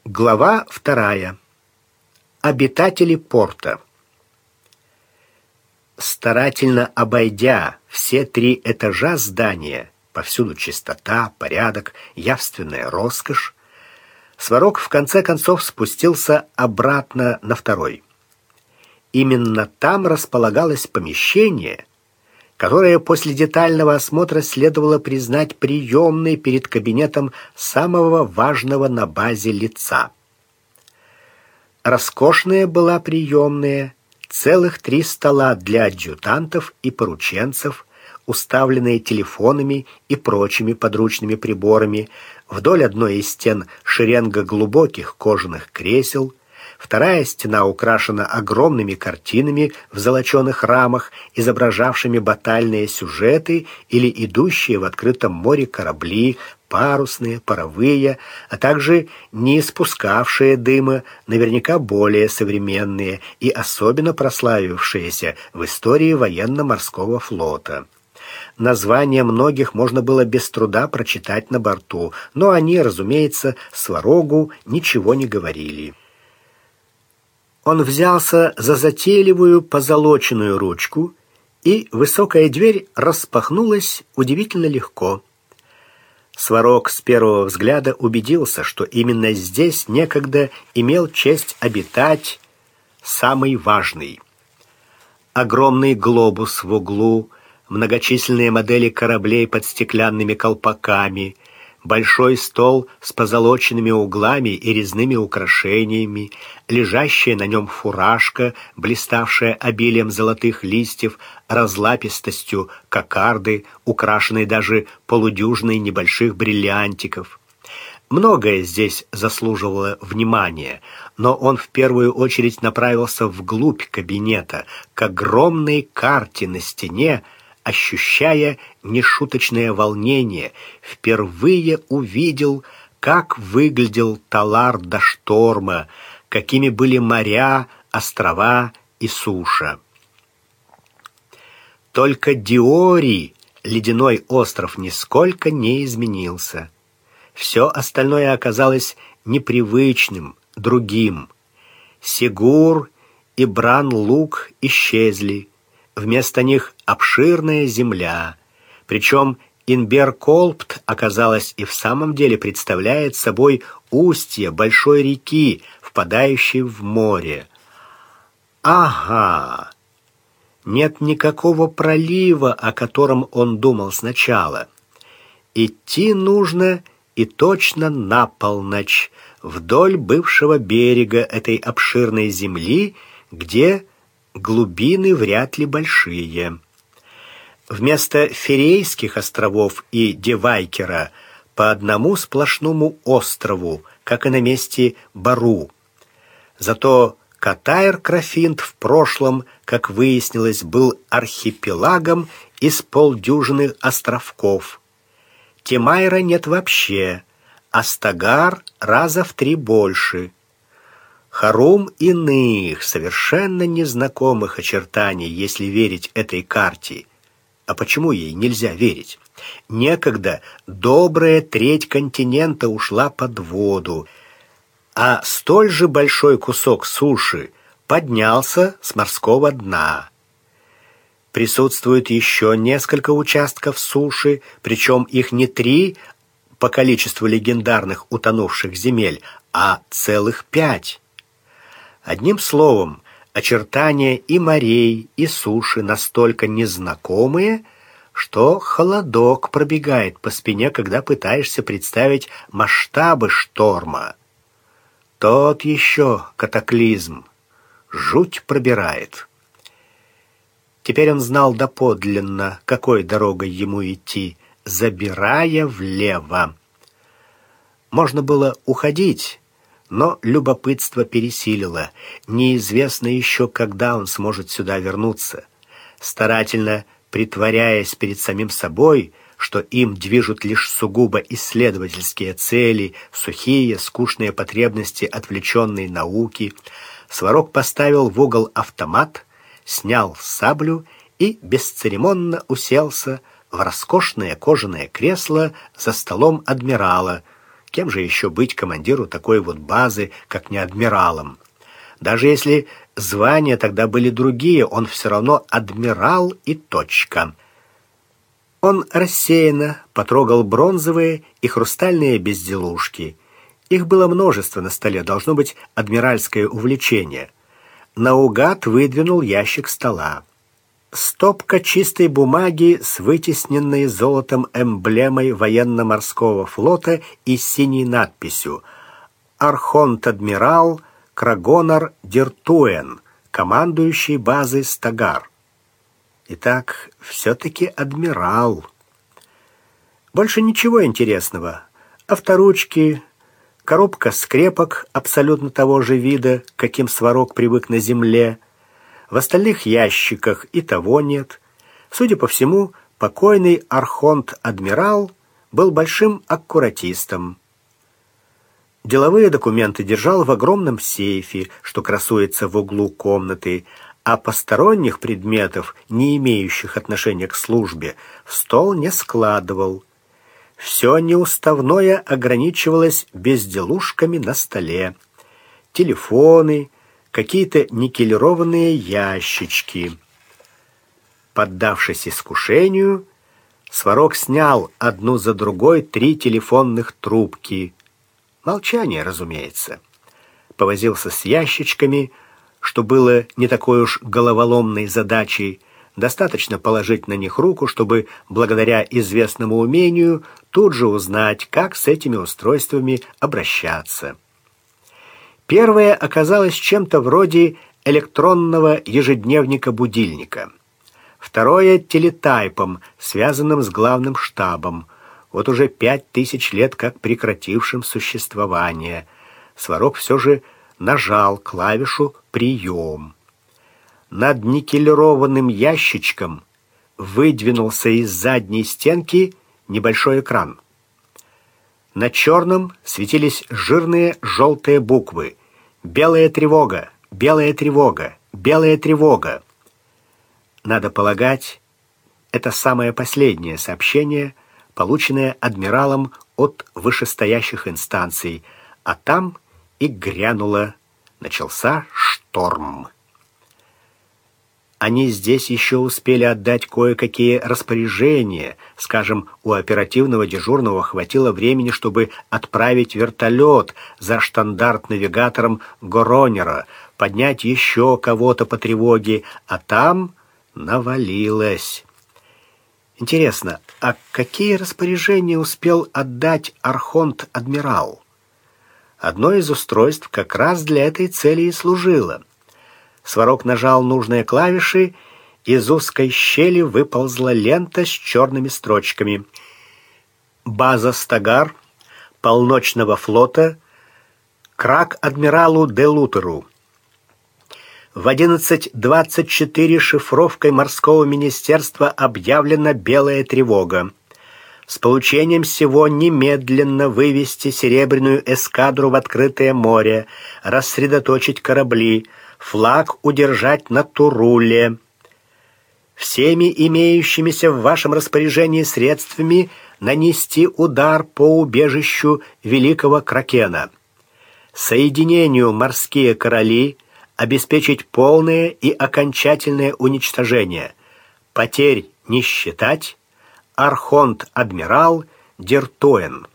Глава 2. Обитатели порта. Старательно обойдя все 3 этажа здания, повсюду чистота, порядок, явственная роскошь, Сварог в конце концов спустился обратно на 2-й. Именно там располагалось помещение, которое после детального осмотра следовало признать приемной перед кабинетом самого важного на базе лица. Роскошная была приемная, целых 3 стола для адъютантов и порученцев, уставленные телефонами и прочими подручными приборами, вдоль одной из стен шеренга глубоких кожаных кресел, вторая стена украшена огромными картинами в золоченых рамах, изображавшими батальные сюжеты или идущие в открытом море корабли, парусные, паровые, а также не испускавшие дыма, наверняка более современные и особенно прославившиеся в истории военно-морского флота. Названия многих можно было без труда прочитать на борту, но они, разумеется, Сварогу ничего не говорили. Он взялся за затейливую позолоченную ручку, и высокая дверь распахнулась удивительно легко. Сварог с первого взгляда убедился, что именно здесь некогда имел честь обитать самый важный. Огромный глобус в углу, многочисленные модели кораблей под стеклянными колпаками, большой стол с позолоченными углами и резными украшениями, лежащая на нем фуражка, блиставшая обилием золотых листьев, разлапистостью кокарды, украшенной даже полудюжиной небольших бриллиантиков. Многое здесь заслуживало внимания, но он в первую очередь направился вглубь кабинета, к огромной карте на стене, ощущая нешуточное волнение, впервые увидел, как выглядел Талар до шторма, какими были моря, острова и суша. Только Диори, ледяной остров, нисколько не изменился. Все остальное оказалось непривычным, другим. Сигур и Бран-Лук исчезли. Вместо них обширная земля. Причем Инбер-Колпт, оказалось, и в самом деле представляет собой устье большой реки, впадающей в море. Ага! Нет никакого пролива, о котором он думал сначала. Идти нужно и точно на полночь, вдоль бывшего берега этой обширной земли, где глубины вряд ли большие. Вместо Ферейских островов и Девайкера по одному сплошному острову, как и на месте Бару. Зато Катайр-Крафинт в прошлом, как выяснилось, был архипелагом из полдюжины островков. Тимайра нет вообще, а Стагар раза в 3 больше. Харум иных, совершенно незнакомых очертаний, если верить этой карте. А почему ей нельзя верить? Некогда добрая 1/3 континента ушла под воду, а столь же большой кусок суши поднялся с морского дна. Присутствует еще несколько участков суши, причем их не 3 по количеству легендарных утонувших земель, а целых 5. Одним словом, очертания и морей, и суши настолько незнакомые, что холодок пробегает по спине, когда пытаешься представить масштабы шторма. Тот еще катаклизм. Жуть пробирает. Теперь он знал доподлинно, какой дорогой ему идти, забирая влево. Можно было уходить, но любопытство пересилило. Неизвестно еще, когда он сможет сюда вернуться. Старательно притворяясь перед самим собой, что им движут лишь сугубо исследовательские цели, сухие, скучные потребности отвлеченной науки, Сварог поставил в угол автомат, снял саблю и бесцеремонно уселся в роскошное кожаное кресло за столом адмирала, Кем же еще быть командиру такой вот базы, как не адмиралом? Даже если звания тогда были другие, он все равно адмирал и точка. Он рассеянно потрогал бронзовые и хрустальные безделушки. Их было множество на столе, должно быть адмиральское увлечение. Наугад выдвинул ящик стола. Стопка чистой бумаги с вытесненной золотом эмблемой военно-морского флота и синей надписью «Архонт-адмирал Крагонар Диртуэн, командующий базой Стагар». Итак, все-таки адмирал. Больше ничего интересного. Авторучки, коробка скрепок абсолютно того же вида, каким Сварог привык на земле. В остальных ящиках и того нет. Судя по всему, покойный архонт-адмирал был большим аккуратистом. Деловые документы держал в огромном сейфе, что красуется в углу комнаты, а посторонних предметов, не имеющих отношения к службе, в стол не складывал. Все неуставное ограничивалось безделушками на столе. Телефоны, какие-то никелированные ящички. Поддавшись искушению, Сварог снял одну за другой 3 телефонных трубки. Молчание, разумеется. Повозился с ящичками, что было не такой уж головоломной задачей. Достаточно положить на них руку, чтобы, благодаря известному умению, тут же узнать, как с этими устройствами обращаться. Первое оказалось чем-то вроде электронного ежедневника-будильника. Второе — телетайпом, связанным с главным штабом. Вот уже 5000 лет как прекратившим существование. Сварог все же нажал клавишу «Прием». Над никелированным ящичком выдвинулся из задней стенки небольшой экран. На черном светились жирные желтые буквы: «Белая тревога! Белая тревога! Белая тревога!». Надо полагать, это самое последнее сообщение, полученное адмиралом от вышестоящих инстанций, а там и грянуло. Начался шторм. Они здесь еще успели отдать кое-какие распоряжения. Скажем, у оперативного дежурного хватило времени, чтобы отправить вертолет за штандарт-навигатором Горонера, поднять еще кого-то по тревоге, а там навалилось. Интересно, а какие распоряжения успел отдать архонт-адмирал? Одно из устройств как раз для этой цели и служило. Сварог нажал нужные клавиши, из узкой щели выползла лента с черными строчками. База Стагар, полночного флота, крак-адмиралу де Лутеру. В 11:24 шифровкой морского министерства объявлена белая тревога. С получением сего немедленно вывести серебряную эскадру в открытое море, рассредоточить корабли, флаг удержать на Туруле. Всеми имеющимися в вашем распоряжении средствами нанести удар по убежищу Великого Кракена. Соединению морские короли обеспечить полное и окончательное уничтожение. Потерь не считать. Архонт-адмирал Диртуэн.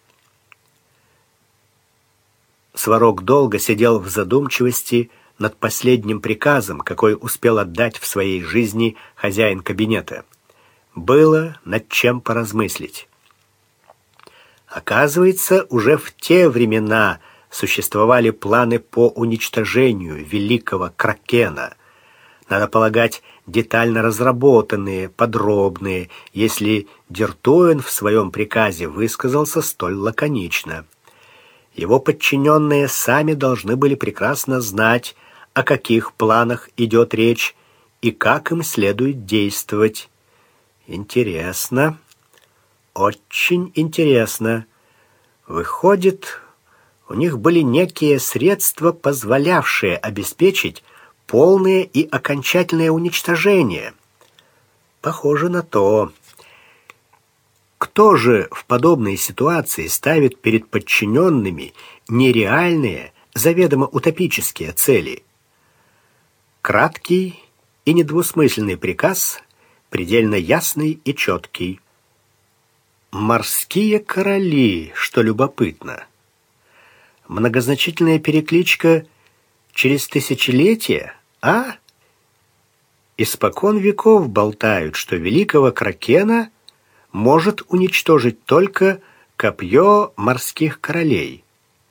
Сварог долго сидел в задумчивости над последним приказом, какой успел отдать в своей жизни хозяин кабинета. Было над чем поразмыслить. Оказывается, уже в те времена существовали планы по уничтожению Великого Кракена. Надо полагать, детально разработанные, подробные, если Диртуэн в своем приказе высказался столь лаконично. Его подчиненные сами должны были прекрасно знать, о каких планах идет речь и как им следует действовать. Интересно, очень интересно. Выходит, у них были некие средства, позволявшие обеспечить полное и окончательное уничтожение. Похоже на то. Кто же в подобной ситуации ставит перед подчиненными нереальные, заведомо утопические цели? Краткий и недвусмысленный приказ, предельно ясный и четкий. Морские короли, что любопытно. Многозначительная перекличка через тысячелетия, а? Испокон веков болтают, что великого кракена может уничтожить только копье морских королей.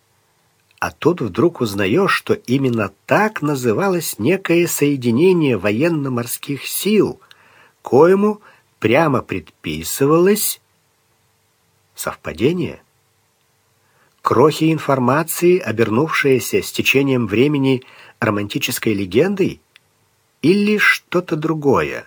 А тут вдруг узнаешь, что именно так называлось некое соединение военно-морских сил, коему прямо предписывалось совпадение. Крохи информации, обернувшиеся с течением времени романтической легендой, или что-то другое?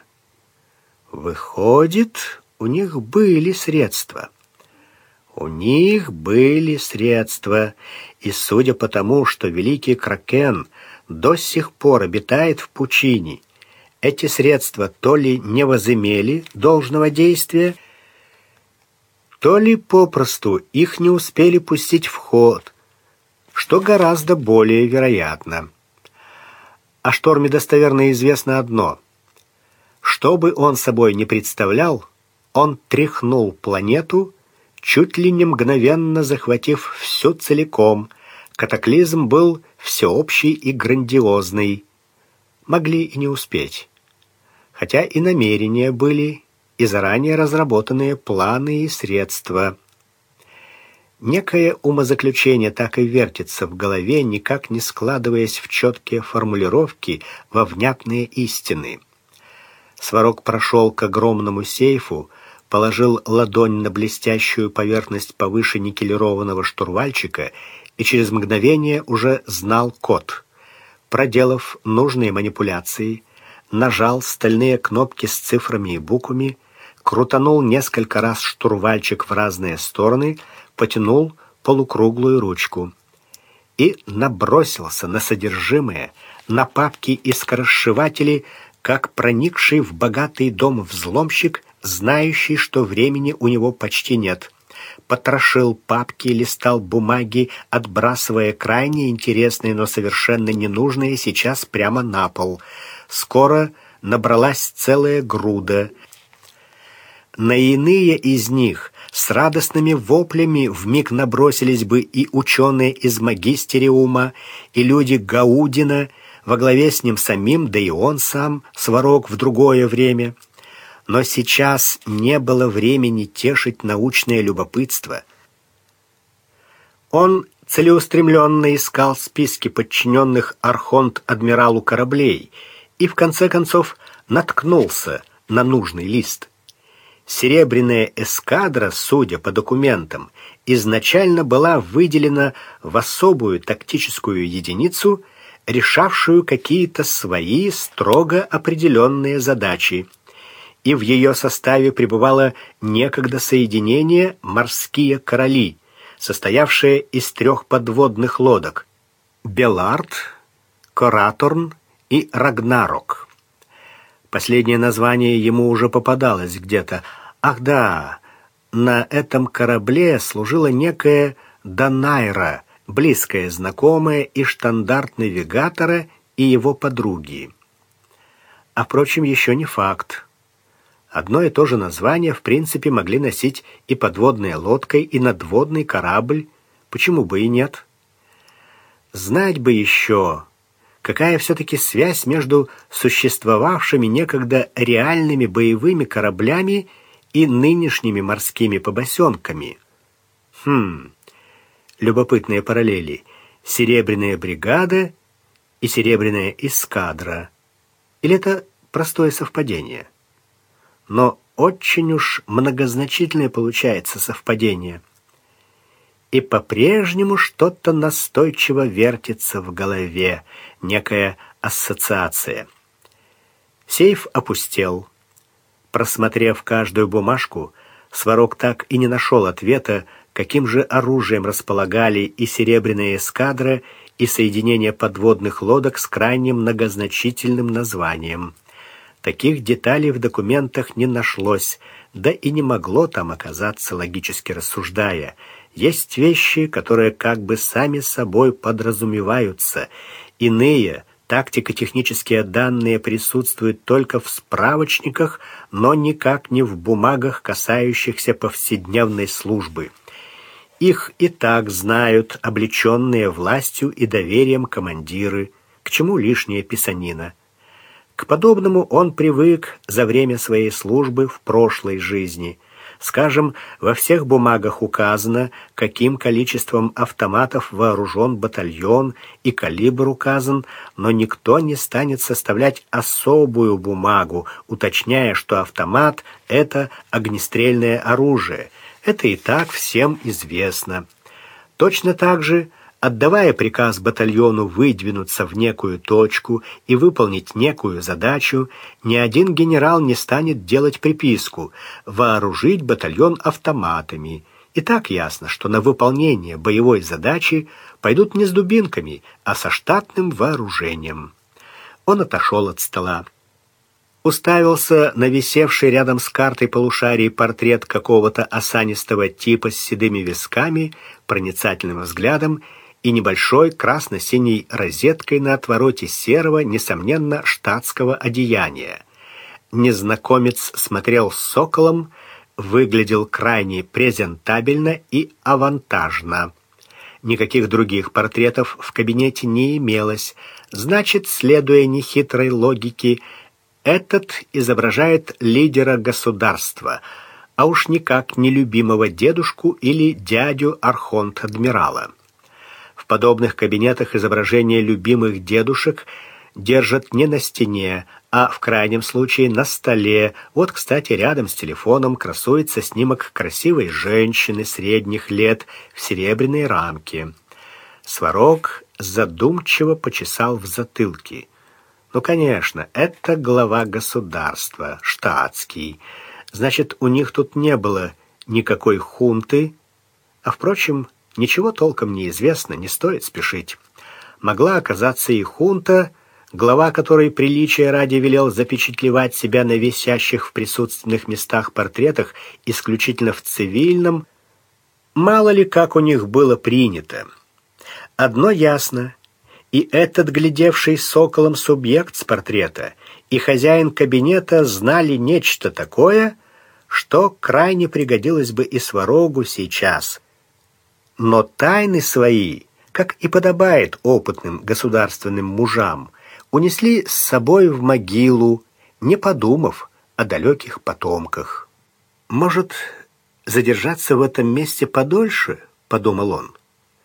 Выходит, у них были средства. У них были средства, и судя по тому, что великий кракен до сих пор обитает в пучине, эти средства то ли не возымели должного действия, то ли попросту их не успели пустить в ход, что гораздо более вероятно. О шторме достоверно известно одно. Что бы он собой не представлял, он тряхнул планету, чуть ли не мгновенно захватив всю целиком. Катаклизм был всеобщий и грандиозный. Могли и не успеть. Хотя и намерения были, и заранее разработанные планы и средства. Некое умозаключение так и вертится в голове, никак не складываясь в четкие формулировки, во внятные истины. Сварог прошел к огромному сейфу, положил ладонь на блестящую поверхность повыше никелированного штурвальчика и через мгновение уже знал код. Проделав нужные манипуляции, нажал стальные кнопки с цифрами и буквами, крутанул несколько раз штурвальчик в разные стороны, потянул полукруглую ручку и набросился на содержимое, на папки и скоросшиватели, как проникший в богатый дом взломщик, знающий, что времени у него почти нет. Потрошил папки, листал бумаги, отбрасывая крайне интересные, но совершенно ненужные сейчас прямо на пол. Скоро набралась целая груда. На иные из них с радостными воплями вмиг набросились бы и ученые из магистериума, и люди Гаудина, во главе с ним самим, да и он сам, Сварог, в другое время. Но сейчас не было времени тешить научное любопытство. Он целеустремленно искал списки подчиненных архонт-адмиралу кораблей и в конце концов наткнулся на нужный лист. Серебряная эскадра, судя по документам, изначально была выделена в особую тактическую единицу, решавшую какие-то свои строго определенные задачи. И в ее составе пребывало некогда соединение «Морские короли», состоявшее из 3 подводных лодок — Белард, Кораторн и Рагнарок. Последнее название ему уже попадалось где-то. Ах да, на этом корабле служила некая Данайра, близкая знакомая и штандарт навигатора и его подруги. А впрочем, еще не факт. Одно и то же название в принципе могли носить и подводная лодка, и надводный корабль. Почему бы и нет? Знать бы еще, какая все-таки связь между существовавшими некогда реальными боевыми кораблями и нынешними морскими побосенками. Любопытные параллели. Серебряная бригада и серебряная эскадра. Или это простое совпадение? Но очень уж многозначительное получается совпадение. И по-прежнему что-то настойчиво вертится в голове, некая ассоциация. Сейф опустел. Просмотрев каждую бумажку, Сварог так и не нашел ответа, каким же оружием располагали и серебряная эскадра, и соединение подводных лодок с крайне многозначительным названием. Таких деталей в документах не нашлось, да и не могло там оказаться, логически рассуждая. Есть вещи, которые как бы сами собой подразумеваются. Иные, тактико-технические данные присутствуют только в справочниках, но никак не в бумагах, касающихся повседневной службы. Их и так знают облеченные властью и доверием командиры. К чему лишняя писанина? К подобному он привык за время своей службы в прошлой жизни. Скажем, во всех бумагах указано, каким количеством автоматов вооружен батальон, и калибр указан, но никто не станет составлять особую бумагу, уточняя, что автомат — это огнестрельное оружие. Это и так всем известно. Точно так же, отдавая приказ батальону выдвинуться в некую точку и выполнить некую задачу, ни один генерал не станет делать приписку «вооружить батальон автоматами». И так ясно, что на выполнение боевой задачи пойдут не с дубинками, а со штатным вооружением. Он отошел от стола. Уставился на висевший рядом с картой полушарий портрет какого-то осанистого типа с седыми висками, проницательным взглядом и небольшой красно-синей розеткой на отвороте серого, несомненно, штатского одеяния. Незнакомец смотрел соколом, выглядел крайне презентабельно и авантажно. Никаких других портретов в кабинете не имелось, значит, следуя нехитрой логике, этот изображает лидера государства, а уж никак не любимого дедушку или дядю архонт-адмирала. В подобных кабинетах изображения любимых дедушек держат не на стене, а в крайнем случае на столе. Вот, кстати, рядом с телефоном красуется снимок красивой женщины средних лет в серебряной рамке. Сварог задумчиво почесал в затылке. Ну, конечно, это глава государства, штатский. Значит, у них тут не было никакой хунты. А, впрочем, ничего толком не известно, не стоит спешить. Могла оказаться и хунта, глава которой приличия ради велел запечатлевать себя на висящих в присутственных местах портретах исключительно в цивильном. Мало ли как у них было принято. Одно ясно. И этот глядевший соколом субъект с портрета, и хозяин кабинета знали нечто такое, что крайне пригодилось бы и Сварогу сейчас. Но тайны свои, как и подобает опытным государственным мужам, унесли с собой в могилу, не подумав о далеких потомках. «Может, задержаться в этом месте подольше?» — подумал он.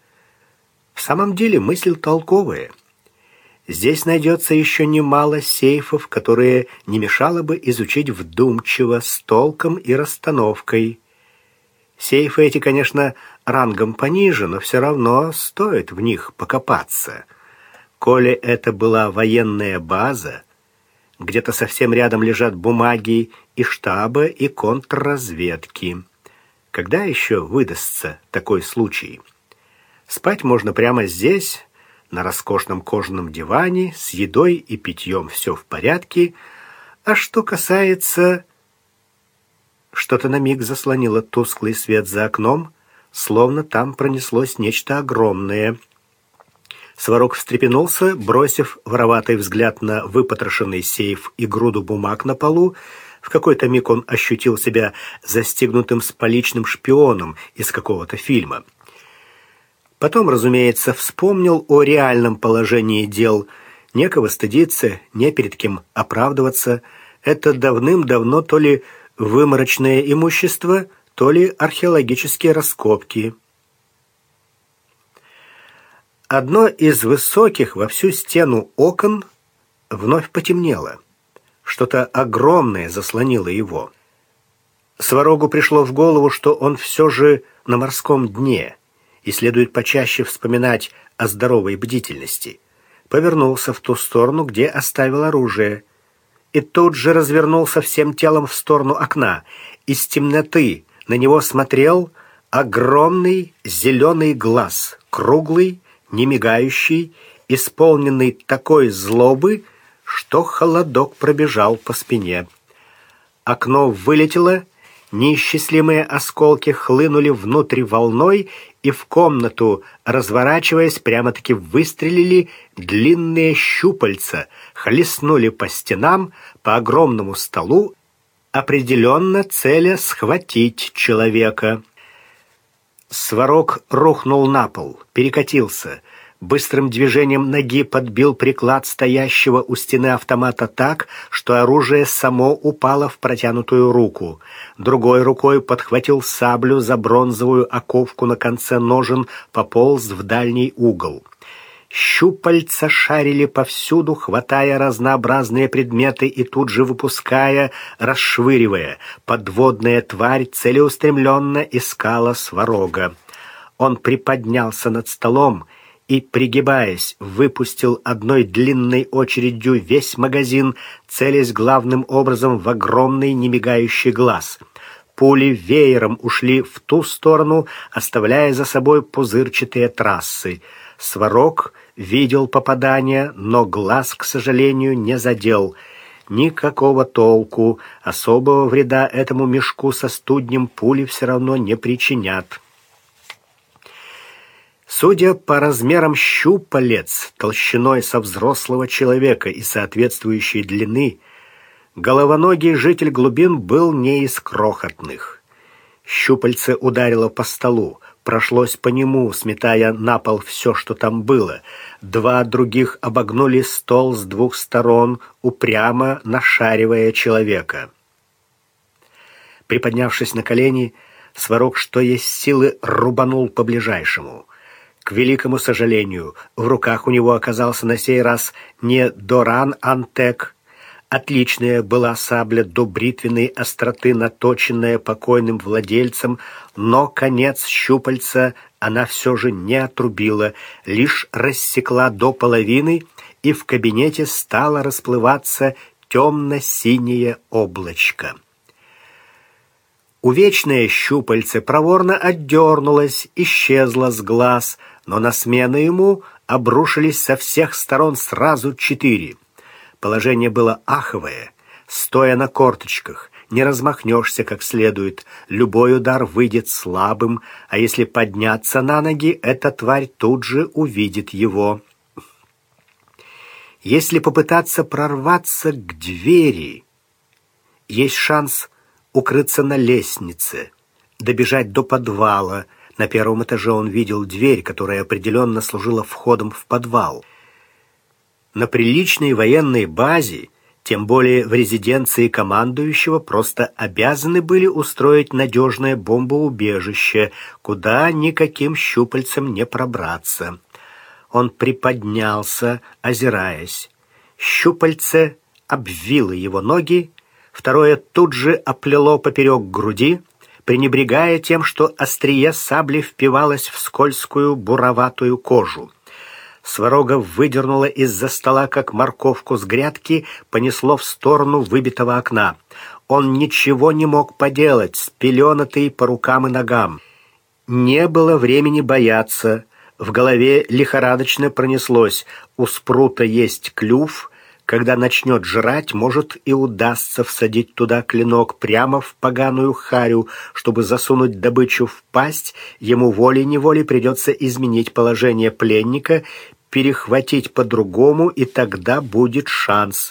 В самом деле мысль толковая. Здесь найдется еще немало сейфов, которые не мешало бы изучить вдумчиво, с толком и расстановкой. Сейфы эти, конечно, рангом пониже, но все равно стоит в них покопаться. Коли это была военная база, где-то совсем рядом лежат бумаги и штаба, и контрразведки. Когда еще выдастся такой случай? Спать можно прямо здесь, на роскошном кожаном диване, с едой и питьем все в порядке. А что касается... Что-то на миг заслонило тусклый свет за окном, словно там пронеслось нечто огромное. Сварог встрепенулся, бросив вороватый взгляд на выпотрошенный сейф и груду бумаг на полу. В какой-то миг он ощутил себя застигнутым с поличным шпионом из какого-то фильма. Потом, разумеется, вспомнил о реальном положении дел. Некого стыдиться, не перед кем оправдываться. Это давным-давно то ли выморочное имущество, то ли археологические раскопки. Одно из высоких во всю стену окон вновь потемнело. Что-то огромное заслонило его. Сварогу пришло в голову, что он все же на морском дне, и следует почаще вспоминать о здоровой бдительности. Повернулся в ту сторону, где оставил оружие, и тут же развернулся всем телом в сторону окна. Из темноты на него смотрел огромный зеленый глаз, круглый, не мигающий, исполненный такой злобы, что холодок пробежал по спине. Окно вылетело, Неисчислимые осколки хлынули внутрь волной, и в комнату, разворачиваясь, прямо-таки выстрелили длинные щупальца, хлестнули по стенам, по огромному столу, определенно целя схватить человека. Сварог рухнул на пол, перекатился. Быстрым движением ноги подбил приклад стоящего у стены автомата так, что оружие само упало в протянутую руку. Другой рукой подхватил саблю за бронзовую оковку на конце ножен, пополз в дальний угол. Щупальца шарили повсюду, хватая разнообразные предметы и тут же выпуская, расшвыривая. Подводная тварь целеустремленно искала Сварога. Он приподнялся над столом и, пригибаясь, выпустил одной длинной очередью весь магазин, целясь главным образом в огромный немигающий глаз. Пули веером ушли в ту сторону, оставляя за собой пузырчатые трассы. Сварог видел попадание, но глаз, к сожалению, не задел. Никакого толку, особого вреда этому мешку со студнем пули все равно не причинят. Судя по размерам щупалец, толщиной со взрослого человека и соответствующей длины, головоногий житель глубин был не из крохотных. Щупальце ударило по столу, прошлось по нему, сметая на пол все, что там было. Два других обогнули стол с двух сторон, упрямо нашаривая человека. Приподнявшись на колени, Сварог, что есть силы, рубанул по ближайшему. К великому сожалению, в руках у него оказался на сей раз не Доран Антек. Отличная была сабля до бритвенной остроты, наточенная покойным владельцем, но конец щупальца она все же не отрубила, лишь рассекла до половины, и в кабинете стало расплываться темно-синее облачко. Увечное щупальце проворно отдернулось, исчезло с глаз, но на смену ему обрушились со всех сторон сразу 4. Положение было аховое. Стоя на корточках, не размахнешься как следует, любой удар выйдет слабым, а если подняться на ноги, эта тварь тут же увидит его. Если попытаться прорваться к двери, есть шанс укрыться на лестнице, добежать до подвала. На первом этаже он видел дверь, которая определенно служила входом в подвал. На приличной военной базе, тем более в резиденции командующего, просто обязаны были устроить надежное бомбоубежище, куда никаким щупальцем не пробраться. Он приподнялся, озираясь. Щупальце обвило его ноги, второе тут же оплело поперек груди, пренебрегая тем, что острие сабли впивалось в скользкую буроватую кожу. Сварога выдернуло из-за стола, как морковку с грядки, понесло в сторону выбитого окна. Он ничего не мог поделать, спеленатый по рукам и ногам. Не было времени бояться. В голове лихорадочно пронеслось: у спрута есть клюв, когда начнет жрать, может и удастся всадить туда клинок прямо в поганую харю. Чтобы засунуть добычу в пасть, ему волей-неволей придется изменить положение пленника, перехватить по-другому, и тогда будет шанс.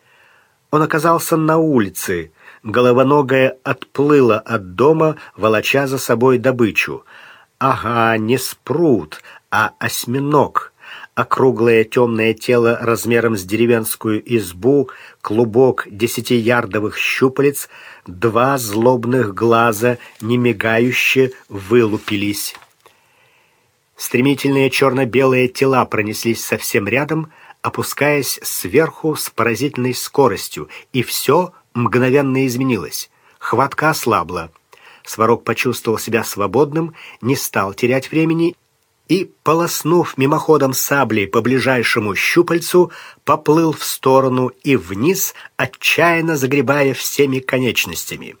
Он оказался на улице. Головоногая отплыла от дома, волоча за собой добычу. Ага, не спрут, а осьминог. Округлое темное тело размером с деревенскую избу, клубок 10-ярдовых щупалец, 2 злобных глаза, немигающе вылупились. Стремительные черно-белые тела пронеслись совсем рядом, опускаясь сверху с поразительной скоростью, и все мгновенно изменилось. Хватка ослабла. Сварог почувствовал себя свободным, не стал терять времени и, полоснув мимоходом саблей по ближайшему щупальцу, поплыл в сторону и вниз, отчаянно загребая всеми конечностями.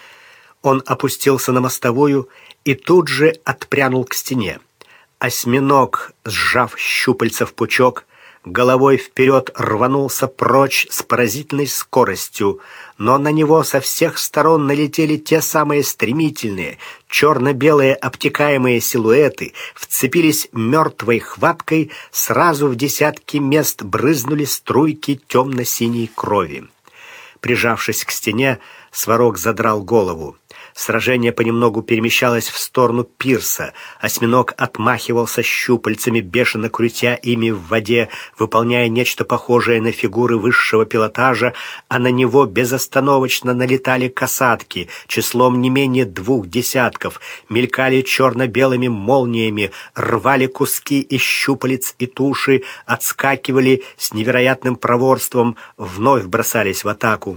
Он опустился на мостовую и тут же отпрянул к стене. Осьминог, сжав щупальца в пучок, головой вперед рванулся прочь с поразительной скоростью, но на него со всех сторон налетели те самые стремительные, черно-белые обтекаемые силуэты, вцепились мертвой хваткой, сразу в десятки мест брызнули струйки темно-синей крови. Прижавшись к стене, Сварог задрал голову. Сражение понемногу перемещалось в сторону пирса. Осьминог отмахивался щупальцами, бешено крутя ими в воде, выполняя нечто похожее на фигуры высшего пилотажа, а на него безостановочно налетали касатки, числом не менее 2 десятков, мелькали черно-белыми молниями, рвали куски из щупалец и туши, отскакивали с невероятным проворством, вновь бросались в атаку.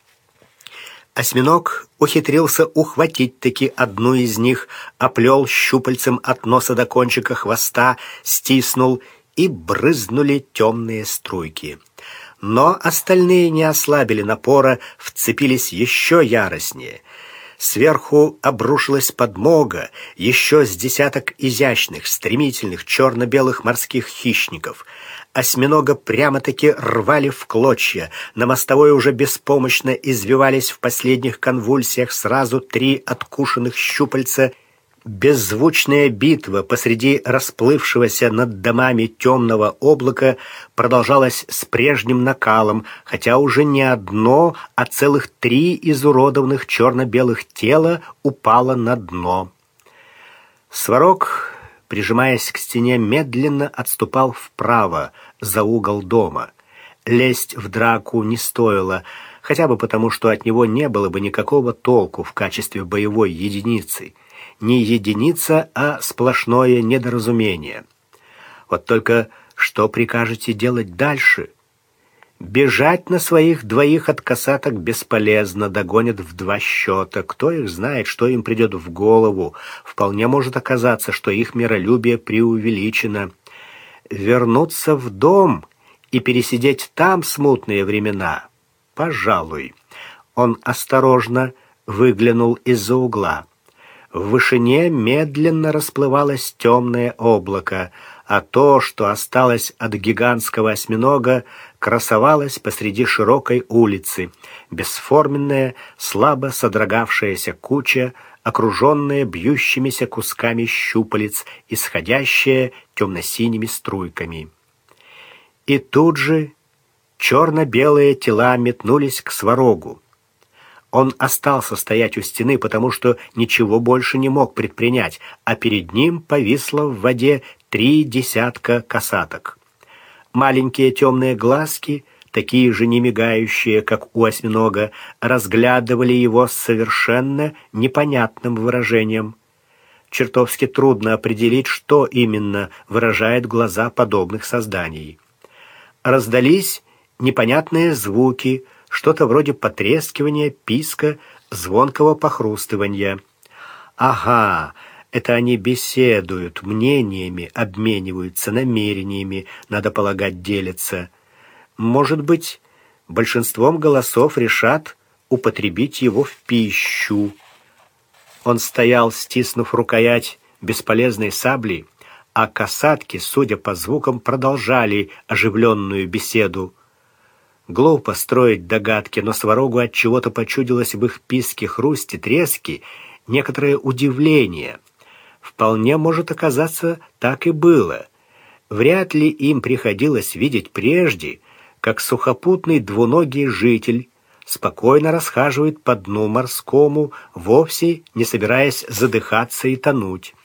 Осьминог ухитрился ухватить-таки одну из них, оплел щупальцем от носа до кончика хвоста, стиснул, и брызнули темные струйки. Но остальные не ослабили напора, вцепились еще яростнее. Сверху обрушилась подмога, еще с десяток изящных, стремительных, черно-белых морских хищников. Осьминога прямо-таки рвали в клочья, на мостовой уже беспомощно извивались в последних конвульсиях сразу 3 откушенных щупальца. Беззвучная битва посреди расплывшегося над домами темного облака продолжалась с прежним накалом, хотя уже не одно, а целых 3 изуродованных черно-белых тела упало на дно. Сварог, прижимаясь к стене, медленно отступал вправо, за угол дома. Лезть в драку не стоило, хотя бы потому, что от него не было бы никакого толку в качестве боевой единицы. Не единица, а сплошное недоразумение. Вот только что прикажете делать дальше? Бежать на своих 2 от касаток бесполезно, догонят в 2 счета. Кто их знает, что им придет в голову? Вполне может оказаться, что их миролюбие преувеличено. Вернуться в дом и пересидеть там смутные времена? Пожалуй. Он осторожно выглянул из-за угла. В вышине медленно расплывалось темное облако, а то, что осталось от гигантского осьминога, красовалось посреди широкой улицы, бесформенная, слабо содрогавшаяся куча, окруженная бьющимися кусками щупалец, исходящая темно-синими струйками. И тут же черно-белые тела метнулись к Сварогу. Он остался стоять у стены, потому что ничего больше не мог предпринять, а перед ним повисло в воде 3 десятка касаток. Маленькие темные глазки, такие же немигающие, как у осьминога, разглядывали его с совершенно непонятным выражением. Чертовски трудно определить, что именно выражает глаза подобных созданий. Раздались непонятные звуки, что-то вроде потрескивания, писка, звонкого похрустывания. Ага, это они беседуют, мнениями обмениваются, намерениями, надо полагать, делятся. Может быть, большинством голосов решат употребить его в пищу. Он стоял, стиснув рукоять бесполезной сабли, а касатки, судя по звукам, продолжали оживленную беседу. Глупо строить догадки, но Сварогу отчего-то почудилось в их писке, хрусте, треске некоторое удивление. Вполне может оказаться, так и было. Вряд ли им приходилось видеть прежде, как сухопутный двуногий житель спокойно расхаживает по дну морскому, вовсе не собираясь задыхаться и тонуть.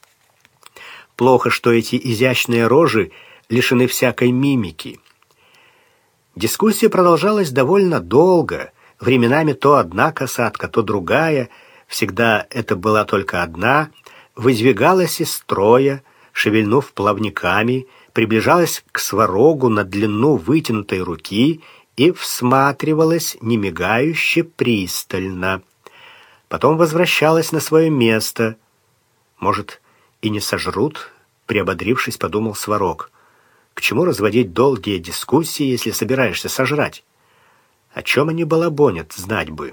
Плохо, что эти изящные рожи лишены всякой мимики. Дискуссия продолжалась довольно долго, временами то одна касатка, то другая, всегда это была только одна, выдвигалась из строя, шевельнув плавниками, приближалась к Сварогу на длину вытянутой руки и всматривалась немигающе пристально. Потом возвращалась на свое место. Может, и не сожрут, приободрившись, подумал Сварог. К чему разводить долгие дискуссии, если собираешься сожрать? О чем они балабонят, знать бы.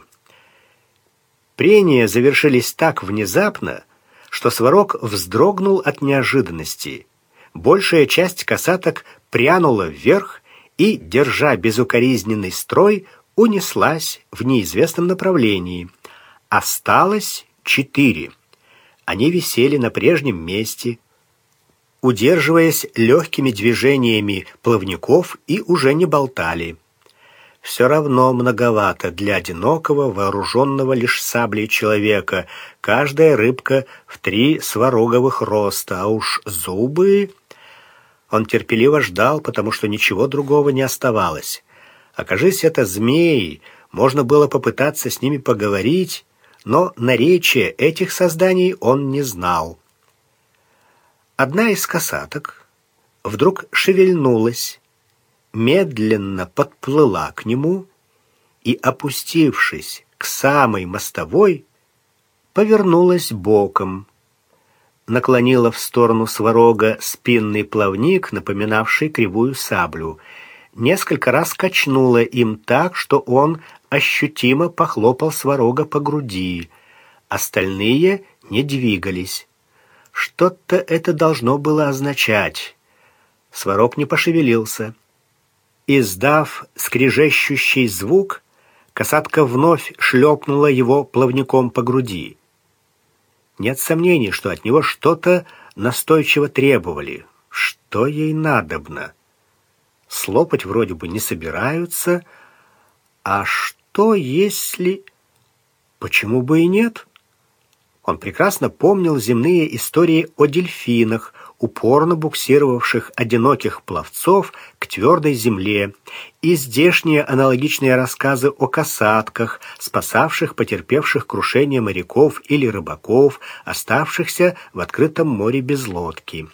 Прения завершились так внезапно, что Сварог вздрогнул от неожиданности. большая часть касаток прянула вверх и, держа безукоризненный строй, унеслась в неизвестном направлении. Осталось 4. Они висели на прежнем месте, удерживаясь легкими движениями плавников, и уже не болтали. Все равно многовато для одинокого, вооруженного лишь саблей человека. Каждая рыбка в 3 свароговых роста, а уж зубы... Он терпеливо ждал, потому что ничего другого не оставалось. Окажись это змеи, можно было попытаться с ними поговорить, но наречия этих созданий он не знал. Одна из касаток вдруг шевельнулась, медленно подплыла к нему и, опустившись к самой мостовой, повернулась боком, наклонила в сторону сварога спинный плавник, напоминавший кривую саблю, несколько раз качнула им так, что он ощутимо похлопал сварога по груди. Остальные не двигались. Что-то это должно было означать. Сварог не пошевелился. Издав скрежещущий звук, касатка вновь шлепнула его плавником по груди. Нет сомнений, что от него что-то настойчиво требовали. Что ей надобно? Слопать вроде бы не собираются. А что если... Почему бы и нет? Он прекрасно помнил земные истории о дельфинах, упорно буксировавших одиноких пловцов к твердой земле, и здешние аналогичные рассказы о касатках, спасавших потерпевших крушение моряков или рыбаков, оставшихся в открытом море без лодки.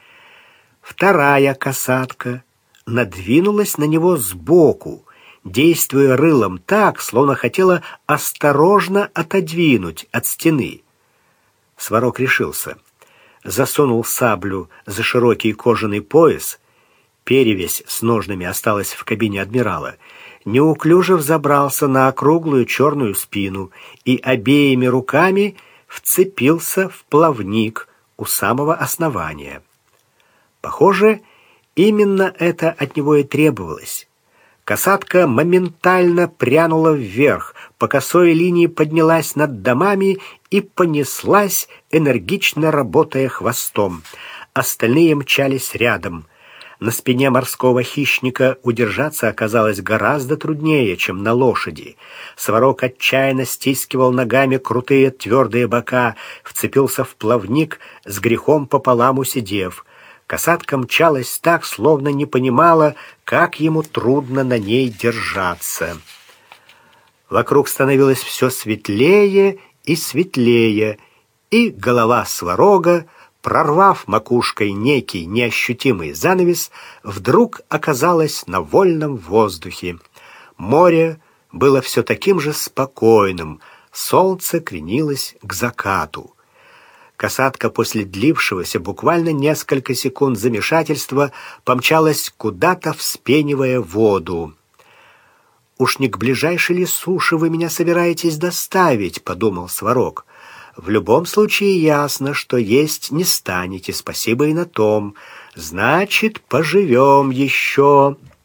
Вторая касатка надвинулась на него сбоку, действуя рылом так, словно хотела осторожно отодвинуть от стены. Сварог решился. Засунул саблю за широкий кожаный пояс, перевязь с ножнами осталась в кабине адмирала, неуклюже взобрался на округлую черную спину и обеими руками вцепился в плавник у самого основания. Похоже, именно это от него и требовалось. Касатка моментально прянула вверх, по косой линии поднялась над домами и понеслась, энергично работая хвостом. Остальные мчались рядом. На спине морского хищника удержаться оказалось гораздо труднее, чем на лошади. Сварог отчаянно стискивал ногами крутые твердые бока, вцепился в плавник, с грехом пополам усидев. Касатка мчалась так, словно не понимала, как ему трудно на ней держаться. Вокруг становилось все светлее и светлее, и голова сварога, прорвав макушкой некий неощутимый занавес, вдруг оказалась на вольном воздухе. Море было все таким же спокойным, солнце кренилось к закату. Касатка после длившегося буквально несколько секунд замешательства помчалась куда-то, вспенивая воду. «Уж не к ближайшей ли суше вы меня собираетесь доставить?» — подумал Сварог. «В любом случае ясно, что есть не станете, спасибо и на том. Значит, поживем еще».